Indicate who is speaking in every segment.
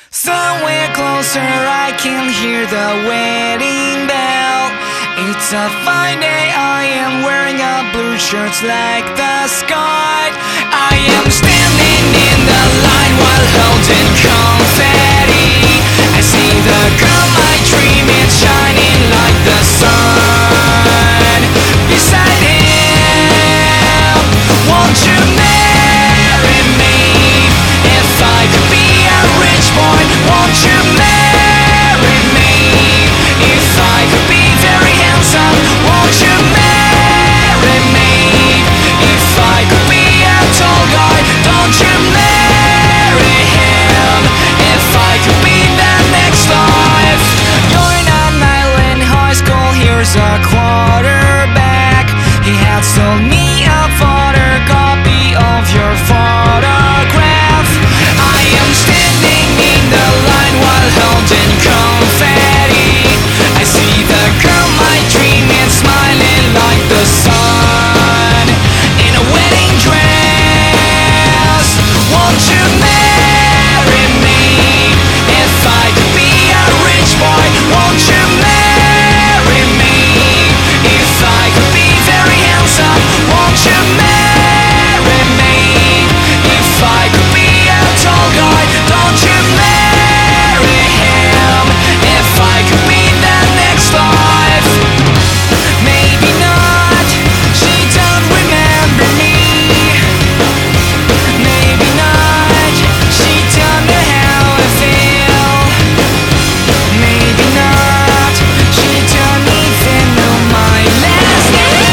Speaker 1: Somewhere closer I can hear the wedding bell. It's a fine day, I am wearing a blue shirt like the sky. I am standing in the line while holding confetti. I see the girl my dream is shining like the sun. Beside him, won't you marry me? If I could be a rich boy, won't you marry me? If I could be very handsome, won't you marry me? If I could be a tall guy, don't you marry him? If I could be the next life. You're in an island high school, here's a quarterback. He had sold me a photocopy of your photograph. I am standing in the line while holding confetti. I see the girl my dream is smiling like the sun. In a wedding dress, won't you marry me? If I could be a rich boy, won't you marry me? If I could be very handsome, won't you marry me? If I could be a tall guy, don't you marry him? If I could be the next life. Maybe not, she don't remember me. Maybe not, she don't know how I feel. Maybe not, she don't even know my last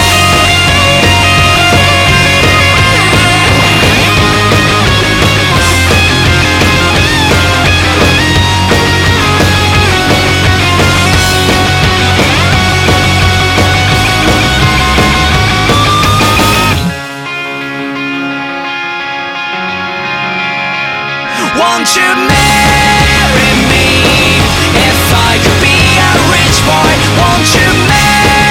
Speaker 1: Won't you marry me? If I could be a rich boy, won't you marry me?